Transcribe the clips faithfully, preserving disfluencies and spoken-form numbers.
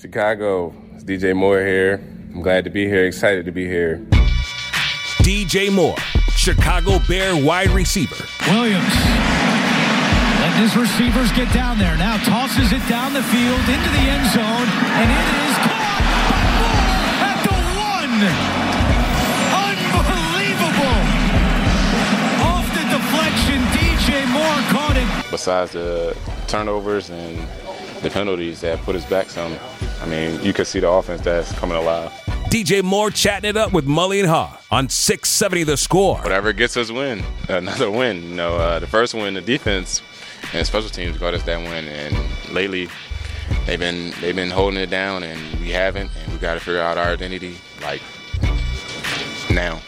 Chicago, it's D J Moore here. I'm glad to be here, excited to be here. D J Moore, Chicago Bear wide receiver. Williams, letting his receivers get down there. Now tosses it down the field into the end zone, and it is caught by Moore at the one. Unbelievable. Off the deflection, D J Moore caught it. Besides the turnovers and the penalties that put us back some, I mean, you could see the offense that's coming alive. D J Moore chatting it up with Mully and Haw on six seventy The Score. Whatever gets us win, another win. You know, uh, the first win, the defense and special teams got us that win, and lately they've been they've been holding it down, and we haven't, and we got to figure out our identity like now.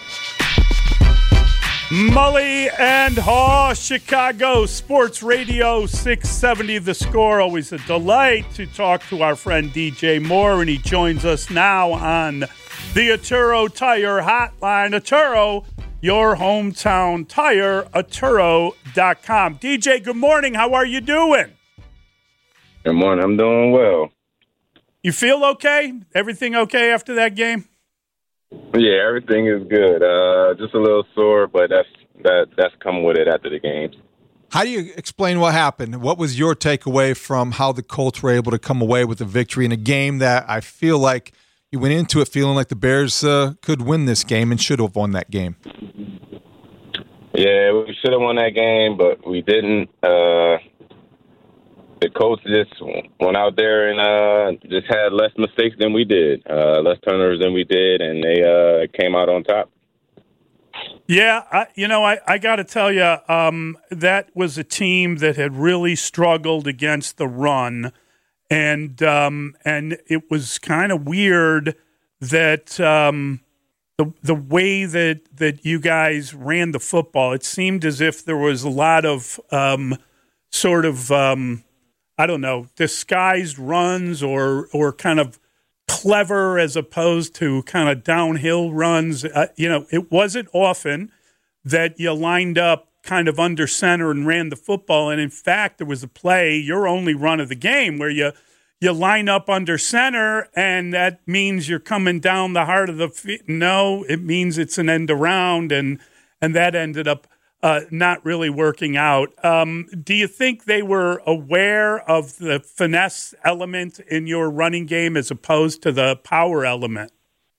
Mully and Haw, Chicago Sports Radio six seventy The Score. Always a delight to talk to our friend D J Moore, and he joins us now on the Atturo Tire Hotline. Atturo, your hometown tire, Atturo dot com. D J, good morning. How are you doing? Good morning. I'm doing well. You feel okay? Everything okay after that game? Yeah, everything is good. Uh, just a little sore, but that's that that's come with it after the game. How do you explain what happened? What was your takeaway from how the Colts were able to come away with a victory in a game that I feel like you went into it feeling like the Bears uh, could win this game and should have won that game? Yeah, we should have won that game, but we didn't. Uh, the Colts just went out there and uh, just had less mistakes than we did, uh, less turnovers than we did, and they uh, came out on top. Yeah, I, you know, I, I got to tell you, um, that was a team that had really struggled against the run, and um, and it was kind of weird that um, the the way that, that you guys ran the football, it seemed as if there was a lot of um, sort of um, I don't know, disguised runs or or kind of clever as opposed to kind of downhill runs. Uh, you know, it wasn't often that you lined up kind of under center and ran the football. And in fact, there was a play, your only run of the game, where you you line up under center, and that means you're coming down the heart of the field. No, it means it's an end around, and and that ended up Uh, not really working out. Um, do you think they were aware of the finesse element in your running game as opposed to the power element?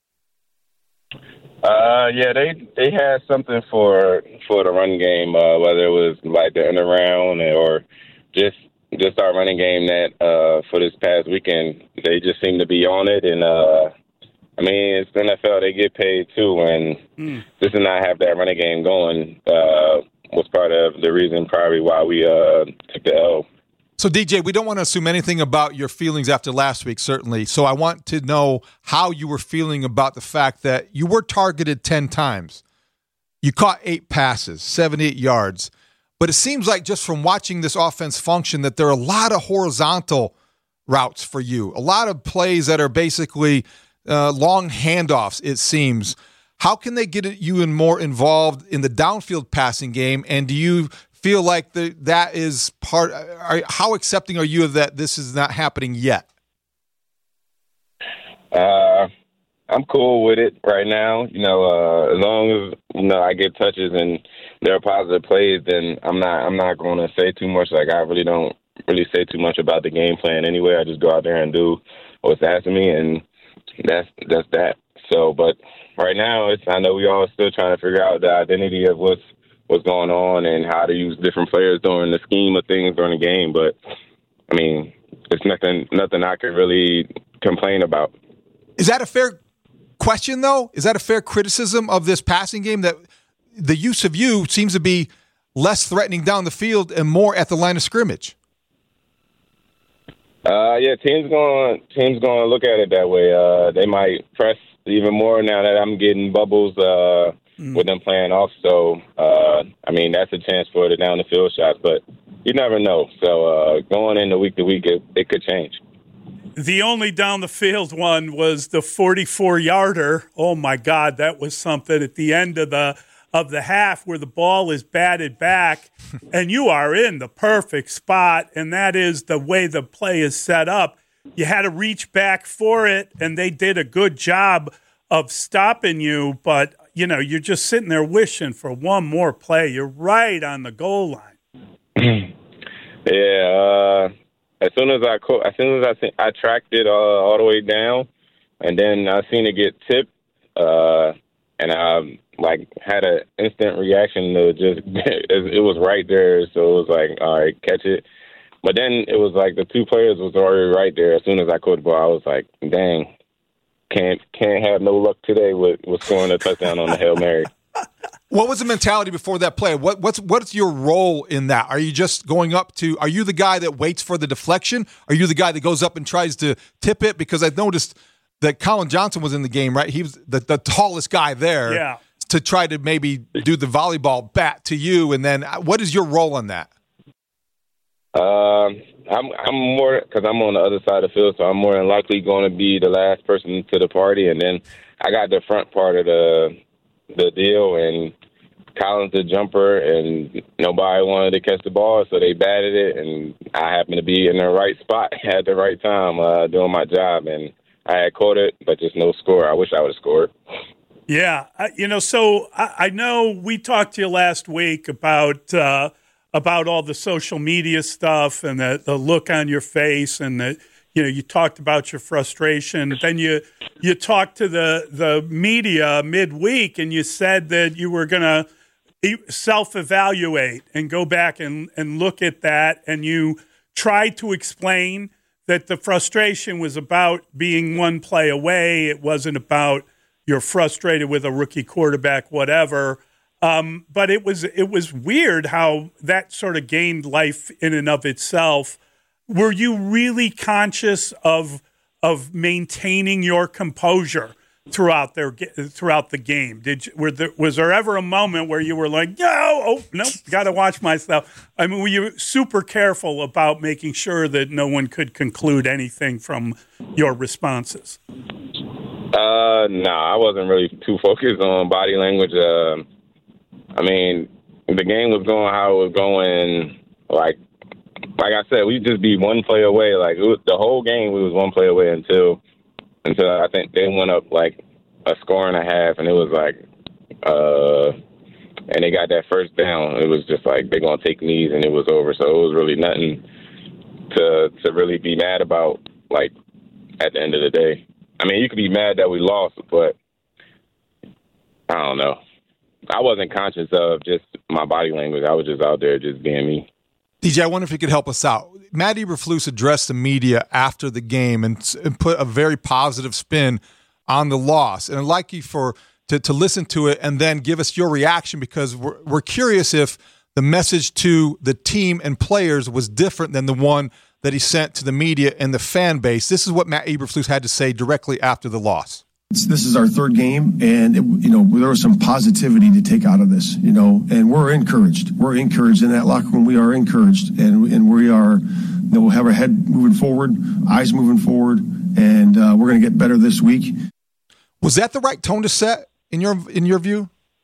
Uh, yeah, they they had something for for the run game, uh, whether it was like the end around or just just our running game. That uh, for this past weekend, they just seemed to be on it, and uh, I mean, it's the N F L. They get paid, too, and mm. just to not have that running game going uh, was part of the reason probably why we uh, took the L. So, D J, we don't want to assume anything about your feelings after last week, certainly. So I want to know how you were feeling about the fact that you were targeted ten times. You caught eight passes, seventy-eight yards. But it seems like just from watching this offense function that there are a lot of horizontal routes for you, a lot of plays that are basically – Uh, long handoffs, it seems. How can they get you in more involved in the downfield passing game? And do you feel like the, that is part are, how accepting are you of that this is not happening yet? Uh, I'm cool with it right now. You know, uh, as long as you know I get touches and there are positive plays, then I'm not I'm not going to say too much. Like, I really don't really say too much about the game plan anyway. I just go out there and do what's asked of me, and That's that's that. So, but right now, it's I know we all still trying to figure out the identity of what's what's going on and how to use different players during the scheme of things during the game. But I mean, it's nothing nothing I could really complain about. Is that a fair question, though? Is that a fair criticism of this passing game that the use of you seems to be less threatening down the field and more at the line of scrimmage? Uh, yeah, teams going teams going to look at it that way. Uh, they might press even more now that I'm getting bubbles uh, mm. with them playing off. So, uh, I mean, that's a chance for the down the field shots, but you never know. So, uh, going into week to week, it, it could change. The only down the field one was the forty-four yarder. Oh my God, that was something at the end of the of the half where the ball is batted back and you are in the perfect spot, and that is the way the play is set up. you had to reach back for it, and they did a good job of stopping you. But, you know, you're just sitting there wishing for one more play. You're right on the goal line. Yeah, uh, as soon as I co- as soon as I seen, I tracked it uh, all the way down, and then I seen it get tipped, uh, and I like had an instant reaction to just it was right there, so it was like, all right, catch it. But then it was like the two players was already right there. As soon as I caught the ball, I was like, dang, can't can't have no luck today with, with scoring a touchdown on the Hail Mary. What was the mentality before that play? What, what's what's your role in that? Are you just going up to? Are you the guy that waits for the deflection? Are you the guy that goes up and tries to tip it? Because I noticed that Colin Johnson was in the game, right? He was the, the tallest guy there. Yeah. To try to maybe do the volleyball bat to you, and then what is your role on that? Um, I'm I'm more because I'm on the other side of the field, so I'm more than likely going to be the last person to the party, and then I got the front part of the the deal, and Colin's the jumper, and nobody wanted to catch the ball, so they batted it, and I happened to be in the right spot at the right time, uh, doing my job, and I had caught it, but just no score. I wish I would have scored. Yeah, I, you know, so I, I know we talked to you last week about uh, about all the social media stuff and the, the look on your face, and the, you know, you talked about your frustration. Then you you talked to the the media midweek, and you said that you were going to self-evaluate and go back and, and look at that, and you tried to explain that the frustration was about being one play away. It wasn't about you're frustrated with a rookie quarterback, whatever. Um, but it was it was weird how that sort of gained life in and of itself. Were you really conscious of of maintaining your composure throughout their throughout the game? Did you, were there, was there ever a moment where you were like, no, oh no, got to watch myself? I mean, were you super careful about making sure that no one could conclude anything from your responses? Uh, no, nah, I wasn't really too focused on body language. Uh, I mean, the game was going how it was going. Like, like I said, we'd just be one play away. Like it was, the whole game, we was one play away until until I think they went up like a score and a half, and it was like, uh, and they got that first down. It was just like they're gonna take knees, and it was over. So it was really nothing to to really be mad about. Like at the end of the day. I mean, you could be mad that we lost, but I don't know. I wasn't conscious of just my body language. I was just out there just being me. D J, I wonder if you could help us out. Matt Eberflus addressed the media after the game and, and put a very positive spin on the loss. And I'd like you for to, to listen to it and then give us your reaction, because we're, we're curious if the message to the team and players was different than the one that he sent to the media and the fan base. This is what Matt Eberflus had to say directly after the loss. This is our third game, and it, you know there was some positivity to take out of this, you know, and we're encouraged. We're encouraged in that locker room. We are encouraged, and and we are. You know, we'll have our head moving forward, eyes moving forward, and uh, we're going to get better this week. Was that the right tone to set in your in your view?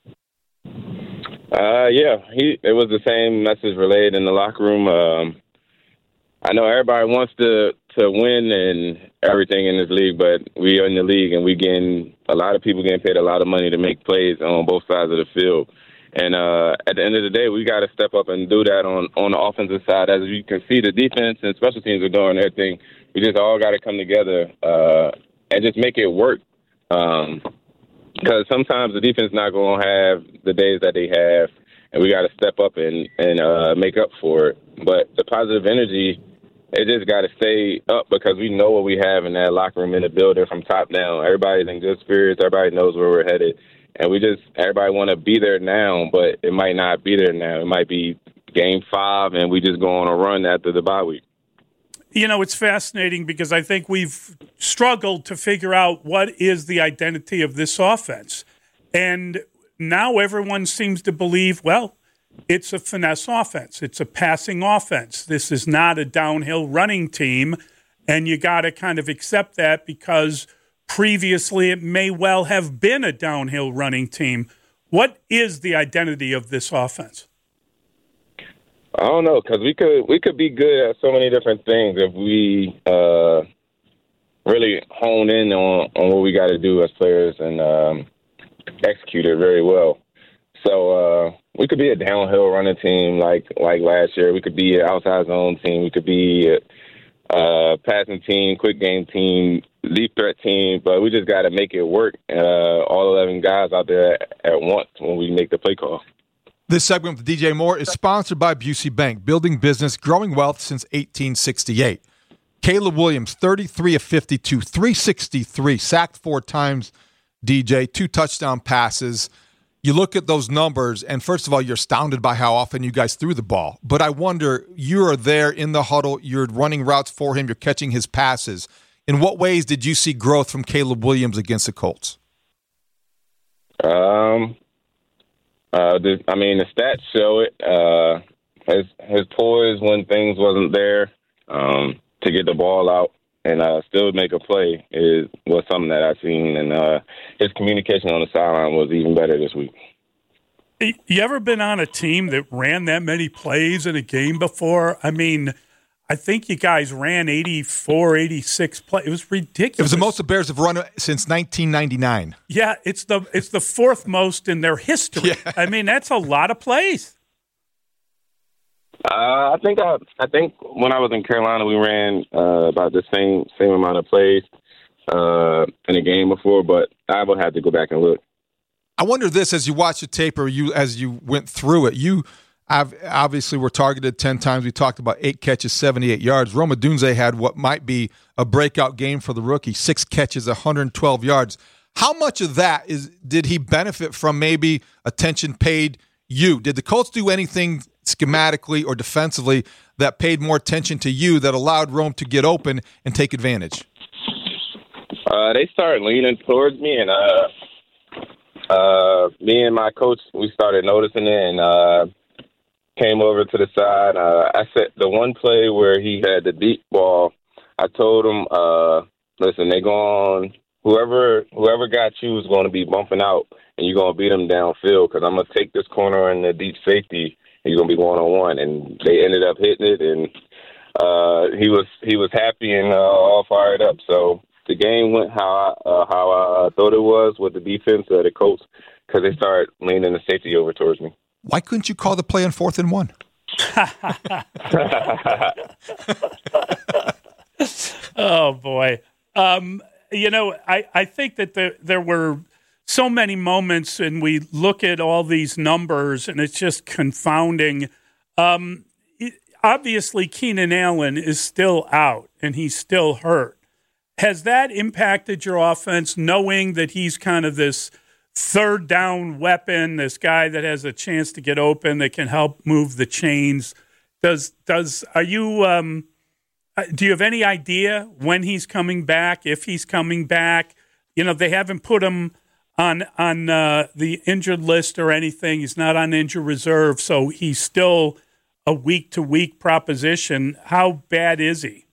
Uh, yeah, he. It was the same message relayed in the locker room. Um, I know everybody wants to, to win and everything in this league, but we are in the league and we getting a lot of people getting paid a lot of money to make plays on both sides of the field. And uh, at the end of the day, we got to step up and do that on, on the offensive side. As you can see, the defense and special teams are doing their thing. We just all got to come together uh, and just make it work. Um, because sometimes the defense is not going to have the days that they have, and we got to step up and, and uh, make up for it. But the positive energy, it just got to stay up, because we know what we have in that locker room, in the building from top down. Everybody's in good spirits. Everybody knows where we're headed. And we just, everybody want to be there now, but it might not be there now. It might be game five, and we just go on a run after the bye week. You know, it's fascinating because I think we've struggled to figure out what is the identity of this offense. And now everyone seems to believe, well, it's a finesse offense. It's a passing offense. This is not a downhill running team, and you got to kind of accept that because previously it may well have been a downhill running team. What is the identity of this offense? I don't know, because we could we could be good at so many different things if we uh, really hone in on, on what we got to do as players and um, execute it very well. So uh, we could be a downhill running team like like last year. We could be an outside zone team. We could be a uh, passing team, quick game team, deep threat team. But we just got to make it work. Uh, all eleven guys out there at once when we make the play call. This segment with D J Moore is sponsored by Busey Bank, building business, growing wealth since eighteen sixty-eight. Caleb Williams, thirty-three of fifty-two, three sixty-three, sacked four times, D J, two touchdown passes. You look at those numbers, and first of all, you're astounded by how often you guys threw the ball. But I wonder, you are there in the huddle, you're running routes for him, you're catching his passes. In what ways did you see growth from Caleb Williams against the Colts? Um, uh, the, I mean, the stats show it. Uh, his his poise when things wasn't there um, to get the ball out and uh, still make a play is was something that I've seen, and uh, his communication on the sideline was even better this week. You ever been on a team that ran that many plays in a game before? I mean, I think you guys ran eighty-four, eighty-six plays. It was ridiculous. It was the most the Bears have run since nineteen ninety-nine. Yeah, it's the it's the fourth most in their history. Yeah. I mean, that's a lot of plays. Uh, I think I, I think when I was in Carolina, we ran uh, about the same same amount of plays uh, in a game before, but I would have to go back and look. I wonder this as you watch the tape or you as you went through it. You obviously were targeted ten times. We talked about eight catches, seventy-eight yards. Rome Odunze had what might be a breakout game for the rookie, six catches, one hundred twelve yards. How much of that is did he benefit from maybe attention paid you? Did the Colts do anything schematically or defensively that paid more attention to you that allowed Rome to get open and take advantage? Uh, they started leaning towards me, and uh, uh, me and my coach, we started noticing it and uh, came over to the side. Uh, I said the one play where he had the deep ball, I told him, uh, listen, they going whoever whoever got you is going to be bumping out, and you're going to beat them downfield because I'm going to take this corner in the deep safety. You're gonna be one on one, and they ended up hitting it, and uh, he was he was happy and uh, all fired up. So the game went how I, uh, how I thought it was with the defense of the Colts because they started leaning the safety over towards me. Why couldn't you call the play on fourth and one? Oh boy, um, you know I, I think that there there were so many moments, and we look at all these numbers, and it's just confounding. Um, it, obviously, Keenan Allen is still out, and he's still hurt. Has that impacted your offense, knowing that he's kind of this third down weapon, this guy that has a chance to get open, that can help move the chains? Does does are you um, do you have any idea when he's coming back, if he's coming back? You know, they haven't put him on on uh, the injured list or anything. He's not on injured reserve, so he's still a week-to-week proposition. How bad is he?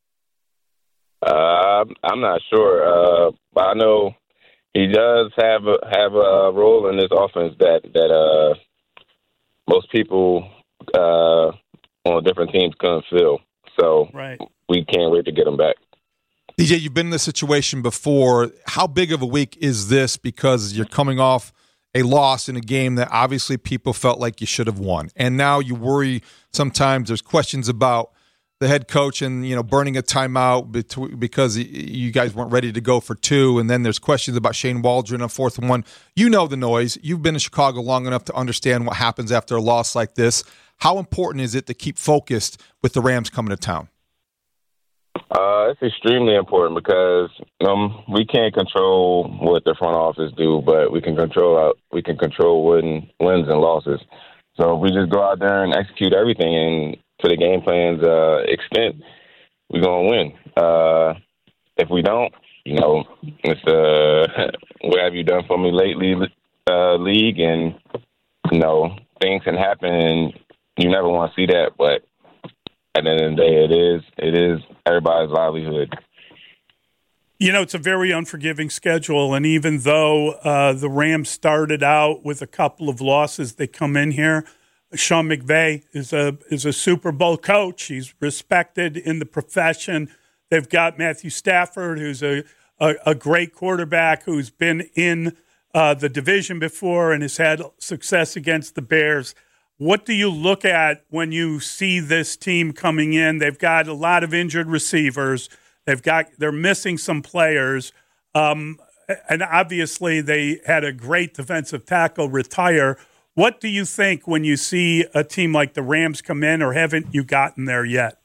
Uh, I'm not sure, uh, but I know he does have a, have a role in this offense that that uh, most people uh, on different teams couldn't fill. So right. We can't wait to get him back. D J, you've been in this situation before. How big of a week is this? Because you're coming off a loss in a game that obviously people felt like you should have won. And now you worry sometimes there's questions about the head coach and, you know, burning a timeout between, because you guys weren't ready to go for two. And then there's questions about Shane Waldron on fourth and one. You know the noise. You've been in Chicago long enough to understand what happens after a loss like this. How important is it to keep focused with the Rams coming to town? Uh, it's extremely important because um, we can't control what the front office do, but we can control uh, we can control win, wins and losses. So if we just go out there and execute everything and to the game plan's uh, extent, we're gonna win. Uh, if we don't, you know, it's uh, what have you done for me lately, uh, league, and you know things can happen, and you never want to see that, but. At the end of the day, it is it is everybody's livelihood. You know, it's a very unforgiving schedule, and even though uh, the Rams started out with a couple of losses, they come in here. Sean McVay is a is a Super Bowl coach. He's respected in the profession. They've got Matthew Stafford, who's a, a, a great quarterback who's been in uh, the division before and has had success against the Bears. What do you look at when you see this team coming in? They've got a lot of injured receivers. They've got they're missing some players. Um, and obviously they had a great defensive tackle retire. What do you think when you see a team like the Rams come in, or haven't you gotten there yet?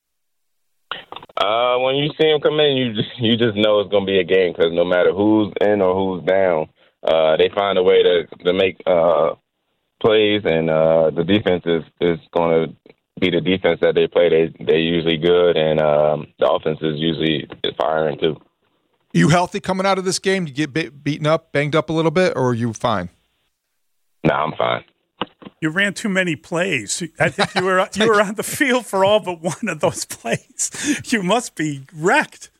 Uh, when you see them come in, you just, you just know it's going to be a game because no matter who's in or who's down, uh, they find a way to, to make uh, plays, and uh, the defense is, is going to be the defense that they play. They, they're usually good, and um, the offense is usually firing too. You healthy coming out of this game? You get be- beaten up, banged up a little bit, or are you fine? No, I'm fine. You ran too many plays. I think you were you were on the field for all but one of those plays. You must be wrecked.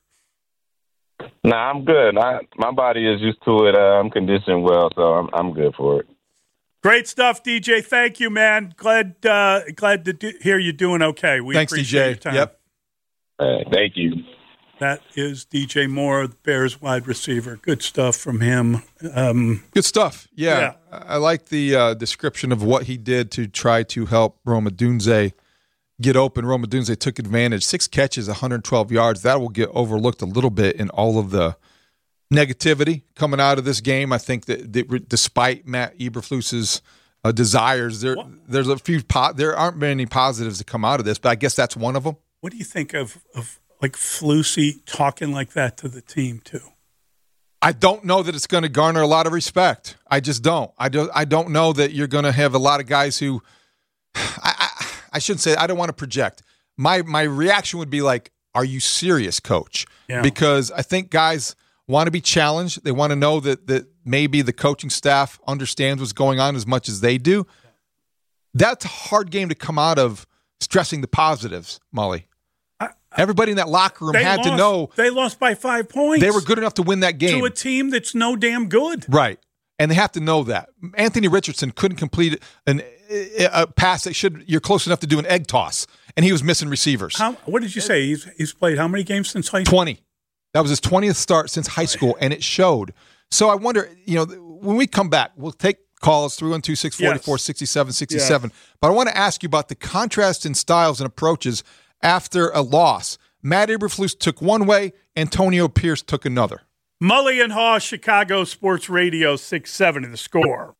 Nah, I'm good. I, my body is used to it. Uh, I'm conditioned well, so I'm I'm good for it. Great stuff, D J. Thank you, man. Glad uh, glad to do, hear you're doing okay. We Thanks, appreciate D J. your time. Yep. Uh, thank you. That is D J Moore, the Bears wide receiver. Good stuff from him. Um, Good stuff. Yeah. Yeah. I like the uh, description of what he did to try to help Rome Odunze get open. Rome Odunze took advantage. Six catches, one hundred twelve yards. That will get overlooked a little bit in all of the negativity coming out of this game. I think that, that despite Matt Eberflus's uh, desires, there there's a few po- there aren't many positives to come out of this, but I guess that's one of them. what do you think of of like Flusy talking like that to the team too? I don't know that it's going to garner a lot of respect. I just don't. I don't. I don't know that you're going to have a lot of guys who. I, I, I shouldn't say. I don't want to project. My my reaction would be like, "Are you serious, coach?" Yeah. Because I think guys want to be challenged. They want to know that that maybe the coaching staff understands what's going on as much as they do. That's a hard game to come out of, stressing the positives, Molly. Everybody in that locker room they had lost, to know they lost by five points. they were good enough to win that game to a team that's no damn good. Right. And they have to know that. Anthony Richardson couldn't complete an, a pass that should you're close enough to do an egg toss, and he was missing receivers. How, what did you say? He's he's played how many games since high school? twenty. That was his twentieth start since high school, and it showed. So I wonder, you know, when we come back, we'll take calls three one two, six four four, six seven six seven. Yeah. But I want to ask you about the contrast in styles and approaches after a loss. Matt Eberflus took one way, Antonio Pierce took another. Mully and Haw, Chicago Sports Radio, six seventy, The Score.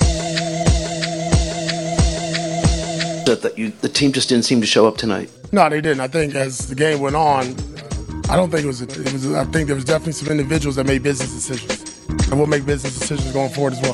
That the, you, the team just didn't seem to show up tonight. No, they didn't. I think as the game went on, I don't think it was, a, it was. I think there was definitely some individuals that made business decisions, and we'll make business decisions going forward as well.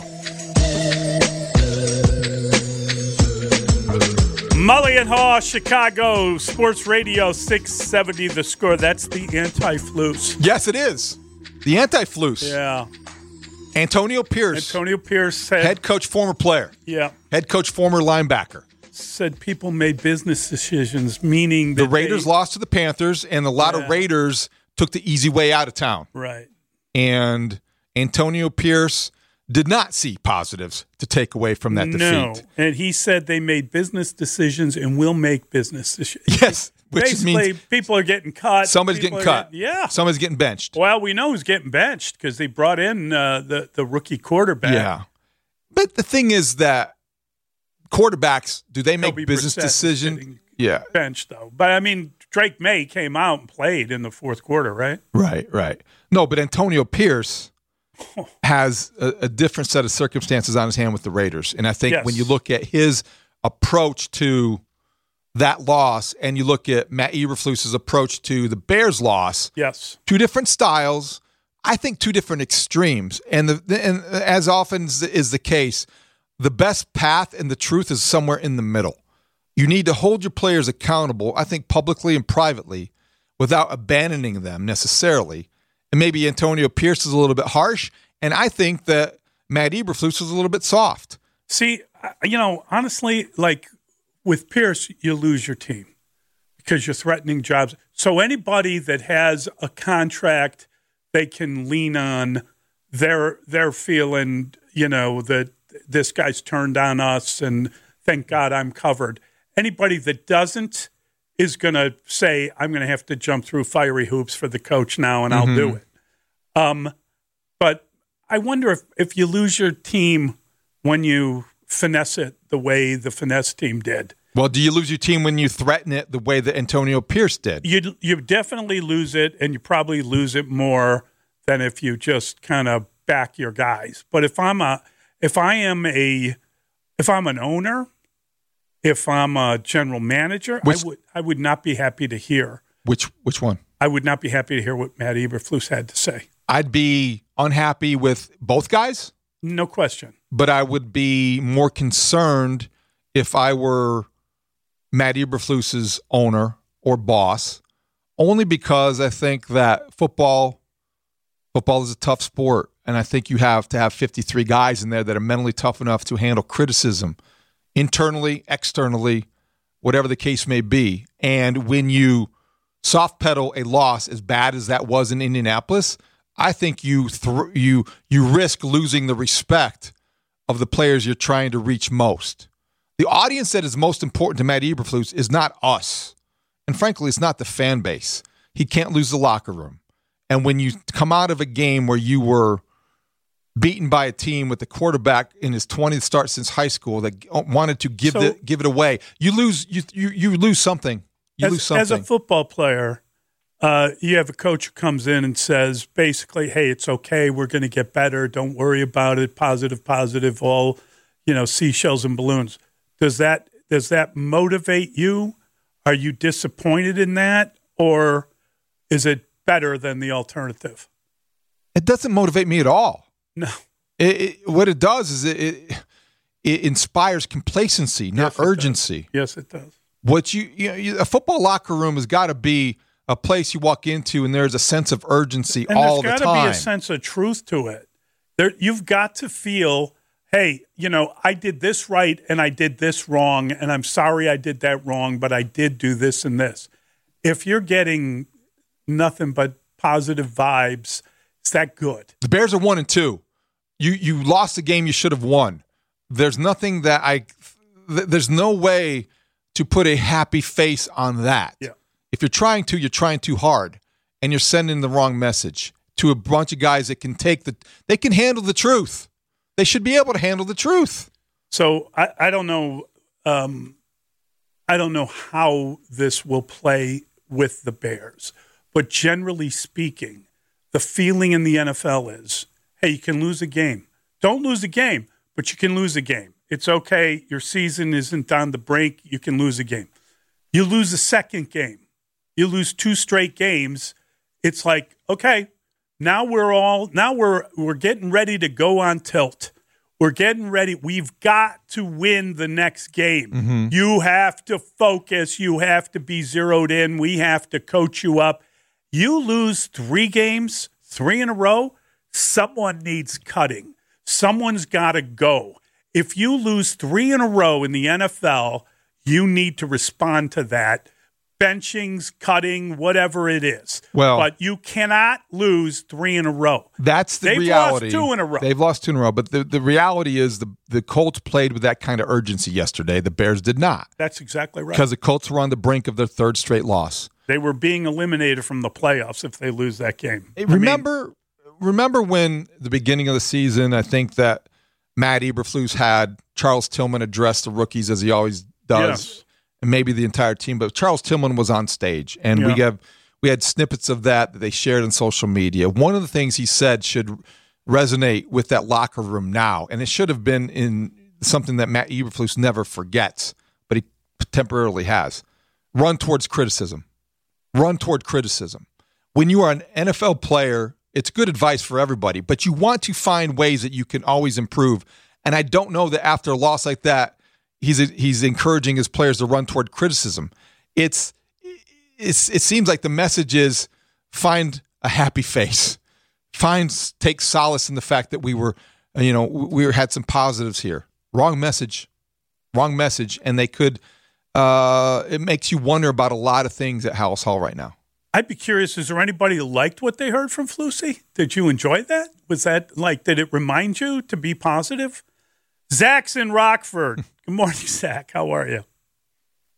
Mully and Haw, Chicago Sports Radio, six seventy, The Score. That's the anti-flus. Yes, it is. The anti-flus. Yeah. Antonio Pierce. Antonio Pierce said. Head coach, former player. Yeah. Head coach, former linebacker. Said people made business decisions, meaning that the Raiders they, lost to the Panthers, and a lot yeah. of Raiders took the easy way out of town. Right. And Antonio Pierce did not see positives to take away from that defeat. No, and he said they made business decisions and will make business decisions. Yes, which basically means people are getting cut. Somebody's people getting cut. Getting, yeah, somebody's getting benched. Well, we know who's getting benched because they brought in uh, the the rookie quarterback. Yeah, but the thing is that quarterbacks, do they make Toby business Brissett decisions? Yeah, benched though. But I mean, Drake May came out and played in the fourth quarter, right? Right, right. No, but Antonio Pierce has a, a different set of circumstances on his hand with the Raiders. And I think yes. when you look at his approach to that loss and you look at Matt Eberflus's approach to the Bears loss, yes, two different styles, I think two different extremes. And, the, and as often is the case, the best path and the truth is somewhere in the middle. You need to hold your players accountable, I think publicly and privately, without abandoning them necessarily. And maybe Antonio Pierce is a little bit harsh, and I think that Matt Eberflus was a little bit soft. See, you know, honestly, like with Pierce, you lose your team because you're threatening jobs. So anybody that has a contract they can lean on, they're they're feeling, you know, that this guy's turned on us, and thank God I'm covered. Anybody that doesn't is going to say, I'm going to have to jump through fiery hoops for the coach now, and mm-hmm. I'll do it. Um, but I wonder if, if you lose your team when you finesse it the way the finesse team did. Well, do you lose your team when you threaten it the way that Antonio Pierce did? You you definitely lose it, and you probably lose it more than if you just kind of back your guys. But if I'm a if I am a if I'm an owner, if I'm a general manager, which, I would I would not be happy to hear which which one. I would not be happy to hear what Matt Eberflus had to say. I'd be unhappy with both guys, no question. But I would be more concerned if I were Matt Eberflus's owner or boss, only because I think that football football is a tough sport, and I think you have to have fifty-three guys in there that are mentally tough enough to handle criticism, internally, externally, whatever the case may be. And when you soft pedal a loss as bad as that was in Indianapolis, I think you th- you you risk losing the respect of the players you're trying to reach most. The audience that is most important to Matt Eberflus is not us. And frankly, it's not the fan base. He can't lose the locker room. And when you come out of a game where you were beaten by a team with the quarterback in his twentieth start since high school that wanted to give, so, the, give it away, you lose you you, you lose something. You as, lose something. As a football player, uh, you have a coach who comes in and says, basically, hey, it's okay. We're going to get better. Don't worry about it. Positive, positive, all, you know, seashells and balloons. Does that does that motivate you? Are you disappointed in that, or is it better than the alternative? It doesn't motivate me at all. No. It, it, what it does is it, it it inspires complacency, not yes, it urgency. Does. Yes, it does. What you, you know, a football locker room has got to be a place you walk into and there's a sense of urgency and all the time. There's got to be a sense of truth to it. There, you've got to feel, hey, you know, I did this right and I did this wrong, and I'm sorry I did that wrong, but I did do this and this. If you're getting nothing but positive vibes, is that good? The Bears are one and two. You you lost the game you should have won. There's nothing that I th- there's no way to put a happy face on that. Yeah. If you're trying to, you're trying too hard, and you're sending the wrong message to a bunch of guys that can take the they can handle the truth. They should be able to handle the truth. So I, I don't know. Um, I don't know how this will play with the Bears, but generally speaking, the feeling in the N F L is, hey, you can lose a game. Don't lose a game, but you can lose a game. It's okay. Your season isn't on the brink. You can lose a game. You lose a second game. You lose two straight games. It's like, okay, now we're all now we're we're getting ready to go on tilt. We're getting ready. We've got to win the next game. Mm-hmm. You have to focus. You have to be zeroed in. We have to coach you up. You lose three games, three in a row, someone needs cutting. Someone's got to go. If you lose three in a row in the N F L, you need to respond to that. Benchings, cutting, whatever it is. Well, but you cannot lose three in a row. That's the They've reality. They've lost two in a row. They've lost two in a row. But the, the reality is the, the Colts played with that kind of urgency yesterday. The Bears did not. That's exactly right. Because the Colts were on the brink of their third straight loss. They were being eliminated from the playoffs if they lose that game. Remember, I mean, remember when the beginning of the season, I think that Matt Eberflus had Charles Tillman address the rookies as he always does. Yes. And maybe the entire team, but Charles Tillman was on stage, and yeah. we have we had snippets of that that they shared on social media. One of the things he said should resonate with that locker room now, and it should have been in something that Matt Eberflus never forgets, but he temporarily has. Run towards criticism. Run toward criticism. When you are an N F L player, it's good advice for everybody, but you want to find ways that you can always improve. And I don't know that after a loss like that, He's he's encouraging his players to run toward criticism. It's it's it seems like the message is find a happy face, find take solace in the fact that we were, you know, we had some positives here. Wrong message, wrong message, and they could. Uh, it makes you wonder about a lot of things at Halas Hall right now. I'd be curious. Is there anybody who liked what they heard from Flusy? Did you enjoy that? Was that like? Did it remind you to be positive? Zach's in Rockford. Good morning, Zach. How are you?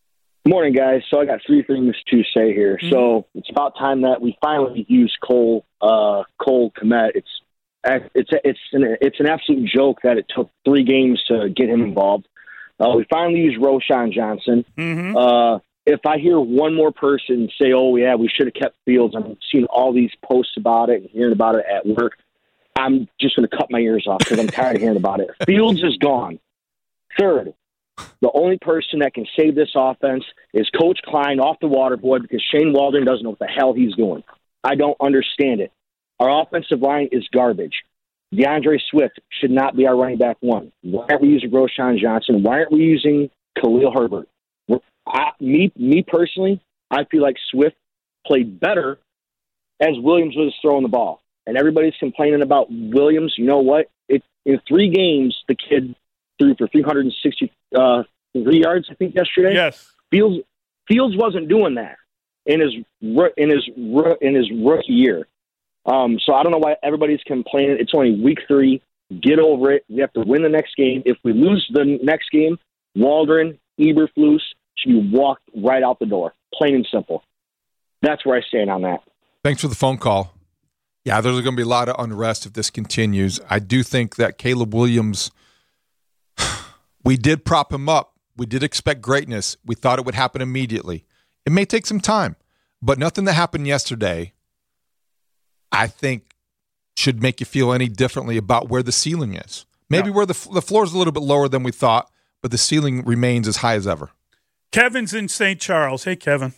Morning, guys. So I got three things to say here. Mm-hmm. So it's about time that we finally use Cole uh, Cole Kmet. It's it's it's an it's an absolute joke that it took three games to get him involved. Uh, we finally used Roschon Johnson. Mm-hmm. Uh, if I hear one more person say, "Oh yeah, we should have kept Fields," I'm seeing all these posts about it and hearing about it at work. I'm just going to cut my ears off because I'm tired of hearing about it. Fields is gone. Third. The only person that can save this offense is Coach Klein off the water boy because Shane Waldron doesn't know what the hell he's doing. I don't understand it. Our offensive line is garbage. DeAndre Swift should not be our running back one. Why aren't we using Roschon Johnson? Why aren't we using Khalil Herbert? I, me, me personally, I feel like Swift played better as Williams was throwing the ball. And everybody's complaining about Williams. You know what? It, in three games, the kid threw for three hundred sixty-three uh, yards, I think, yesterday. Yes. Fields Fields wasn't doing that in his in his in his rookie year. Um, so I don't know why everybody's complaining. It's only week three. Get over it. We have to win the next game. If we lose the next game, Waldron, Eberflus should be walked right out the door. Plain and simple. That's where I stand on that. Thanks for the phone call. Yeah, there's going to be a lot of unrest if this continues. I do think that Caleb Williams, we did prop him up. We did expect greatness. We thought it would happen immediately. It may take some time, but nothing that happened yesterday, I think, should make you feel any differently about where the ceiling is. Maybe yeah. where the the floor is a little bit lower than we thought, but the ceiling remains as high as ever. Kevin's in Saint Charles. Hey, Kevin.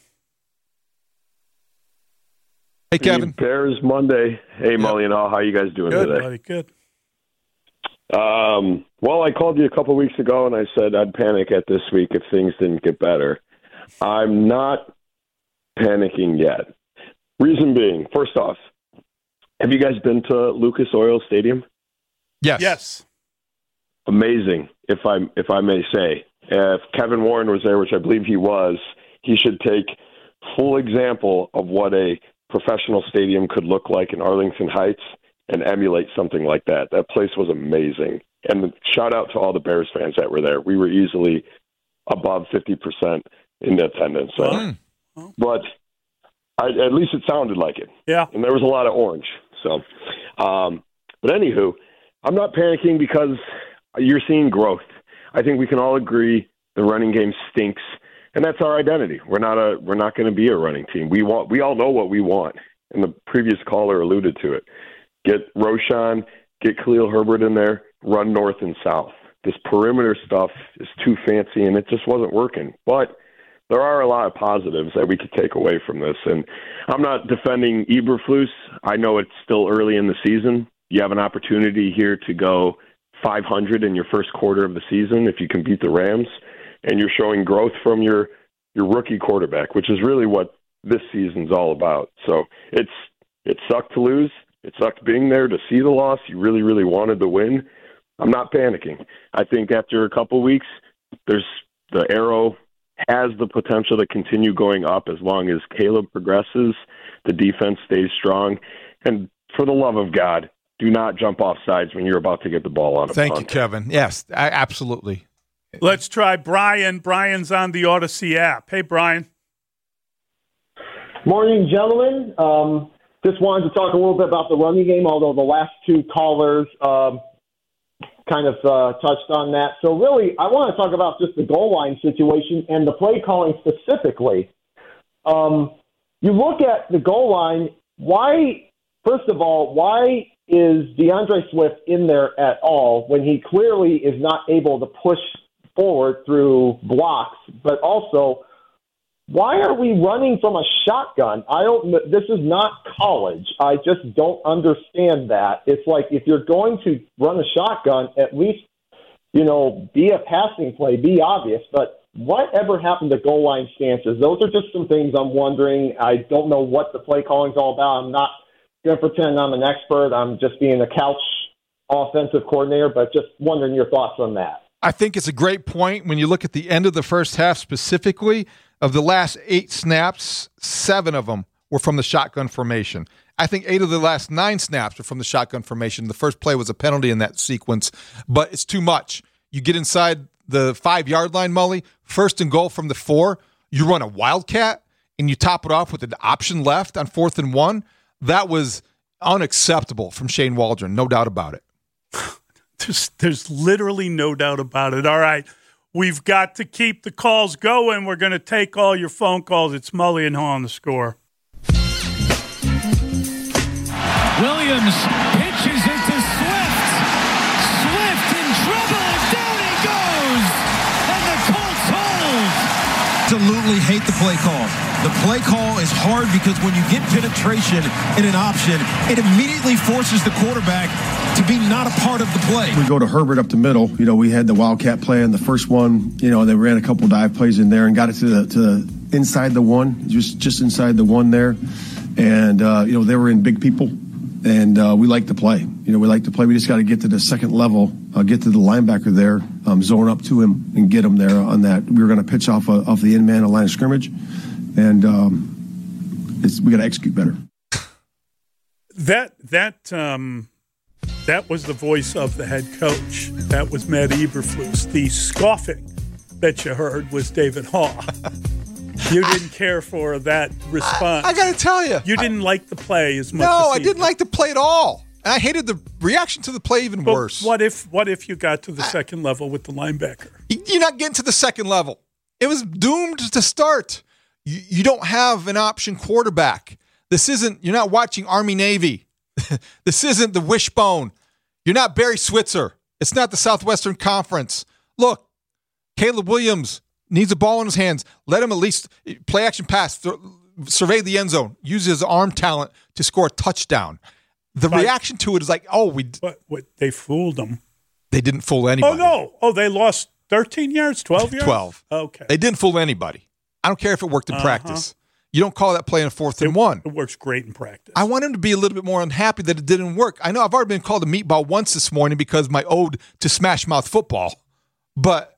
Hey, Kevin. Hey, Bears Monday. Hey, yep. Mully and all. How you guys doing good, today? Buddy, good. Um, well, I called you a couple weeks ago, and I said I'd panic at this week if things didn't get better. I'm not panicking yet. Reason being, first off, have you guys been to Lucas Oil Stadium? Yes. Yes. Amazing, if I if I may say. If Kevin Warren was there, which I believe he was, he should take full example of what a professional stadium could look like in Arlington Heights and emulate something like that. That place was amazing. And shout out to all the Bears fans that were there. We were easily above fifty percent in attendance. So. Mm. But I, at least it sounded like it. Yeah. And there was a lot of orange. So, um, but anywho, I'm not panicking because you're seeing growth. I think we can all agree the running game stinks, and that's our identity. We're not a we're not going to be a running team. We want we all know what we want, and the previous caller alluded to it. Get Roschon, get Khalil Herbert in there, run north and south. This perimeter stuff is too fancy, and it just wasn't working. But there are a lot of positives that we could take away from this. And I'm not defending Eberflus. I know it's still early in the season. You have an opportunity here to go five hundred in your first quarter of the season if you can beat the Rams, and you're showing growth from your, your rookie quarterback, which is really what this season's all about. So it's it sucked to lose. It sucked being there to see the loss. You really, really wanted to win. I'm not panicking. I think after a couple weeks, there's the arrow has the potential to continue going up as long as Caleb progresses, the defense stays strong, and for the love of God, do not jump off sides when you're about to get the ball on a Thank punt. you, Kevin. Yes, I, absolutely. Let's try Brian. Brian's on the Odyssey app. Hey, Brian. Morning, gentlemen. Um, just wanted to talk a little bit about the running game, although the last two callers um, kind of uh, touched on that. So really, I want to talk about just the goal line situation and the play calling specifically. Um, you look at the goal line, why, first of all, why is DeAndre Swift in there at all when he clearly is not able to push forward through blocks, but also why are we running from a shotgun? I don't. This is not college. I just don't understand that. It's like if you're going to run a shotgun, at least, you know, be a passing play, be obvious. But whatever happened to goal line stances? Those are just some things I'm wondering. I don't know what the play calling's all about. I'm not going to pretend I'm an expert. I'm just being a couch offensive coordinator, but just wondering your thoughts on that. I think it's a great point when you look at the end of the first half specifically. Of the last eight snaps, seven of them were from the shotgun formation. I think eight of the last nine snaps were from the shotgun formation. The first play was a penalty in that sequence, but it's too much. You get inside the five-yard line, Mully, first and goal from the four, you run a wildcat and you top it off with an option left on fourth and one. That was unacceptable from Shane Waldron, no doubt about it. There's, there's literally no doubt about it. All right, we've got to keep the calls going. We're going to take all your phone calls. It's Mully and Haw on The Score. Williams pitches it to Swift. Swift in trouble, and down he goes. And the Colts hold. Absolutely hate the play call. The play call is hard because when you get penetration in an option, it immediately forces the quarterback to be not a part of the play. We go to Herbert up the middle. You know, we had the Wildcat play in the first one. You know, they ran a couple dive plays in there and got it to the, to the inside the one, just just inside the one there. And, uh, you know, they were in big people, and uh, we like to play. You know, we like to play. We just got to get to the second level, uh, get to the linebacker there, um, zone up to him, and get him there on that. We were going to pitch off a, off the end man, a line of scrimmage, and um, it's, we got to execute better. That that um, that was the voice of the head coach. That was Matt Eberflus. The scoffing that you heard was David Haw. You didn't care for that response. I, I got to tell you. You didn't I, like the play as much no, as I didn't did. like the play at all. And I hated the reaction to the play even but worse. What if what if you got to the I, second level with the linebacker? You're not getting to the second level. It was doomed to start. You, you don't have an option quarterback. This isn't, you're not watching Army-Navy. This isn't the Wishbone. You're not Barry Switzer. It's not the Southwestern Conference. Look, Caleb Williams needs a ball in his hands. Let him at least play action pass, th- survey the end zone, use his arm talent to score a touchdown. The but, reaction to it is like, oh, we. What, what, they fooled them. They didn't fool anybody. Oh, no. Oh, they lost thirteen yards, twelve yards? twelve. Okay. They didn't fool anybody. I don't care if it worked in uh-huh. practice. You don't call that play in a fourth it, and one. It works great in practice. I want him to be a little bit more unhappy that it didn't work. I know I've already been called a meatball once this morning because my ode to Smash Mouth football. But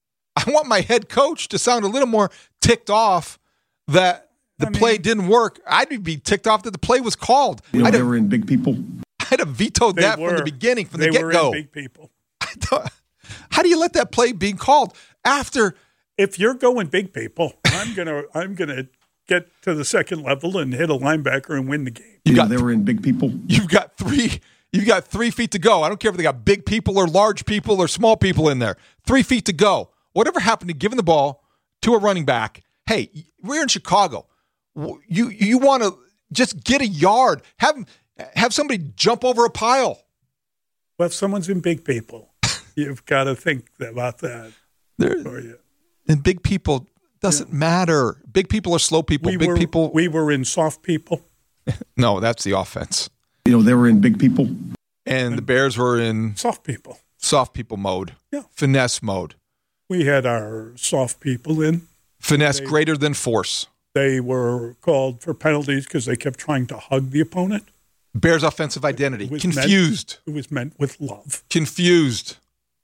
I want my head coach to sound a little more ticked off that the I mean, play didn't work. I'd be ticked off that the play was called. You know, I'd they have, were in big people. I'd have vetoed they that were. from the beginning, from they the get-go. Were in big people. I thought, how do you let that play be called after? If you're going big people, I'm gonna I'm gonna get to the second level and hit a linebacker and win the game. You got, they were in big people. You've got three. You've got three feet to go. I don't care if they got big people or large people or small people in there. Three feet to go. Whatever happened to giving the ball to a running back? Hey, we're in Chicago. You you want to just get a yard. Have have somebody jump over a pile. Well, if someone's in big people, you've got to think about that. There, and big people doesn't yeah. matter. Big people are slow people. We big were, people. We were in soft people. No, that's the offense. You know, they were in big people. And, and the Bears were in soft people. Soft people mode. Yeah. Finesse mode. We had our soft people in. Finesse they, greater than force. They were called for penalties because they kept trying to hug the opponent. Bears' offensive identity. Confused. Meant, it was meant with love. Confused.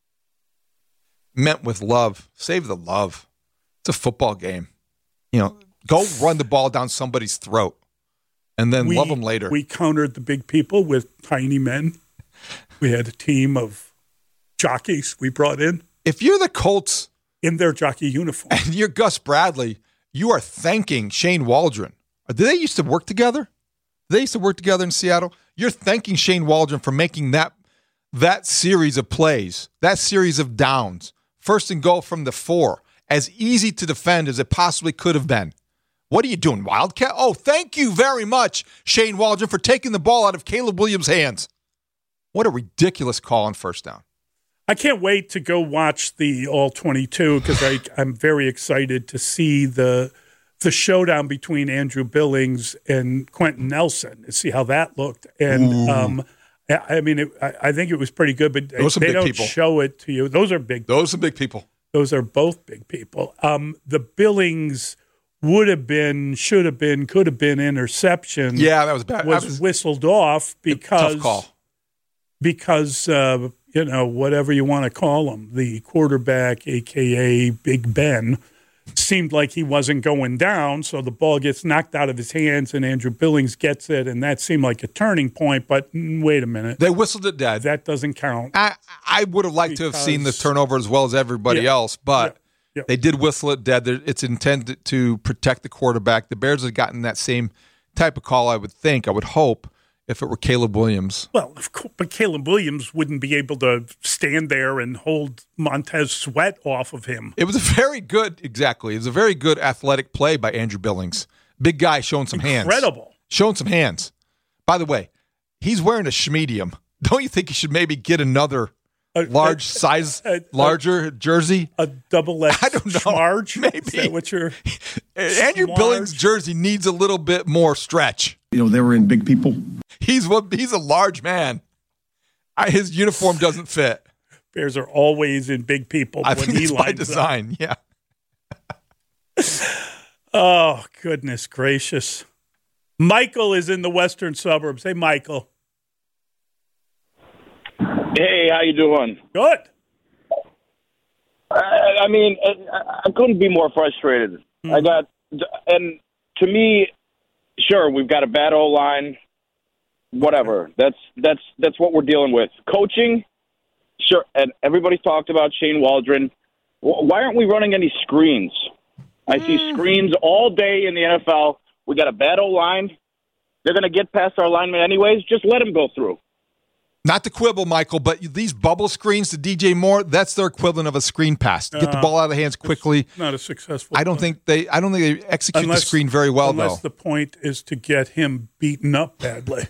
Meant with love. Save the love. It's a football game. You know, go run the ball down somebody's throat and then we, love them later. We countered the big people with tiny men. We had a team of jockeys we brought in. If you're the Colts in their jockey uniform and you're Gus Bradley, you are thanking Shane Waldron. Did they used to work together? They used to work together in Seattle. You're thanking Shane Waldron for making that that series of plays, that series of downs, first and goal from the four, as easy to defend as it possibly could have been. What are you doing, Wildcat? Oh, thank you very much, Shane Waldron, for taking the ball out of Caleb Williams' hands. What a ridiculous call on first down. I can't wait to go watch the All twenty-two because I'm very excited to see the the showdown between Andrew Billings and Quentin Nelson to see how that looked. And um, I mean, it, I, I think it was pretty good, but Those they big don't people. show it to you. Those are big. Those are big people. Those are both big people. Um, the Billings would have been, should have been, could have been interception. Yeah, that was bad. Was, was whistled off because tough call. Because uh, you know, whatever you want to call him, the quarterback, a k a. Big Ben, seemed like he wasn't going down, so the ball gets knocked out of his hands, and Andrew Billings gets it, and that seemed like a turning point, but wait a minute. They whistled it dead. That doesn't count. I, I would have liked because, to have seen the turnover as well as everybody yeah, else, but Yep. They did whistle it dead. They're- It's intended to protect the quarterback. The Bears have gotten that same type of call, I would think, I would hope, if it were Caleb Williams. Well, of course, but Caleb Williams wouldn't be able to stand there and hold Montez Sweat off of him. It was a very good, exactly. It was a very good athletic play by Andrew Billings. Big guy showing some hands. Incredible. Showing some hands. By the way, he's wearing a schmedium. Don't you think he should maybe get another A- large a- size, a- larger jersey? A double X I don't know. Smarge? Maybe. Is that what you're... Andrew Smarge? Billings' jersey needs a little bit more stretch. You know, they were in big people. He's what he's a large man. I, his uniform doesn't fit. Bears are always in big people I when think he it's by lines design. Yeah. up. Oh, goodness gracious. Michael is in the western suburbs. Hey, Michael. Hey, how you doing? Good. I, I mean, I, I couldn't be more frustrated. Mm-hmm. I got, and to me, sure, we've got a bad O line. Whatever. That's that's that's what we're dealing with. Coaching, sure. And everybody's talked about Shane Waldron. Why aren't we running any screens? I see screens all day in the N F L. We got a bad O line. They're going to get past our linemen anyways. Just let them go through. Not to quibble, Michael, but these bubble screens to D J Moore, that's their equivalent of a screen pass. Get the Uh, ball out of the hands quickly. Not a successful I don't play. think they I don't think they execute Unless- the screen very well, Unless though. the point is to get him beaten up badly.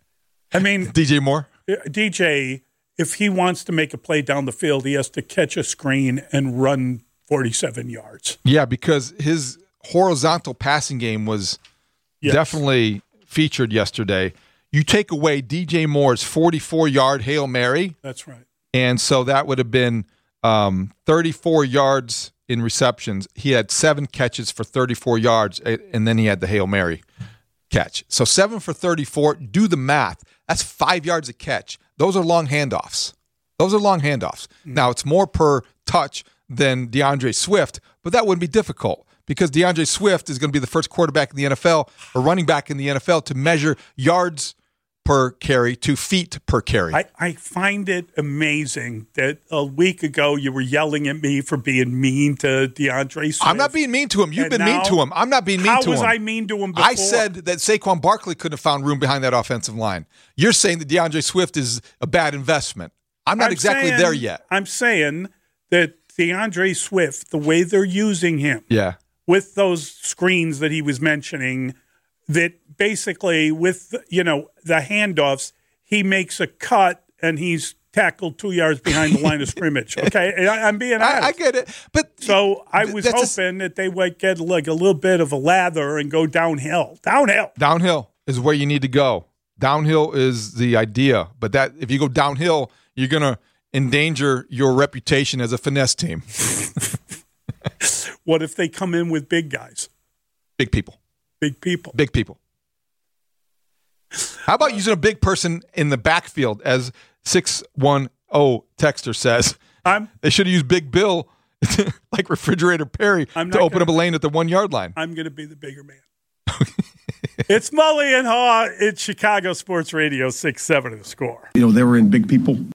I mean, D J Moore? D J, if he wants to make a play down the field, he has to catch a screen and run forty-seven yards. Yeah, because his horizontal passing game was Yes. definitely featured yesterday. You take away D J Moore's forty-four-yard Hail Mary, That's right. and so that would have been um, thirty-four yards in receptions. He had seven catches for thirty-four yards, and then he had the Hail Mary catch. So seven for thirty-four. Do the math. That's five yards a catch. Those are long handoffs. Those are long handoffs. Mm-hmm. Now, it's more per touch than DeAndre Swift, but that wouldn't be difficult because DeAndre Swift is going to be the first quarterback in the N F L or running back in the N F L to measure yards per carry to feet per carry. I, I find it amazing that a week ago you were yelling at me for being mean to DeAndre Swift. I'm not being mean to him. You've And been mean now- to him. I'm not being mean How to him. was I mean to him before? I said that Saquon Barkley couldn't have found room behind that offensive line. You're saying that DeAndre Swift is a bad investment. I'm not I'm exactly saying- there yet. I'm saying that DeAndre Swift, the way they're using him, Yeah. with those screens that he was mentioning, that basically with, you know, the handoffs, he makes a cut and he's tackled two yards behind the line of scrimmage. Okay, I, I'm being honest. I, I get it, but so I was that's a- hoping that they would get like a little bit of a lather and go downhill. Downhill. Downhill is where you need to go. Downhill is the idea, but that if you go downhill, you're going to endanger your reputation as a finesse team. What if they come in with big guys? Big people. Big people. Big people. How about using a big person in the backfield, as six one zero Texter says? I'm, they should have used Big Bill, like Refrigerator Perry, I'm to not open gonna- up a lane at the one-yard line. I'm going to be the bigger man. It's Mully and Haw. It's Chicago Sports Radio, six seven of the Score. You know, they were in big people.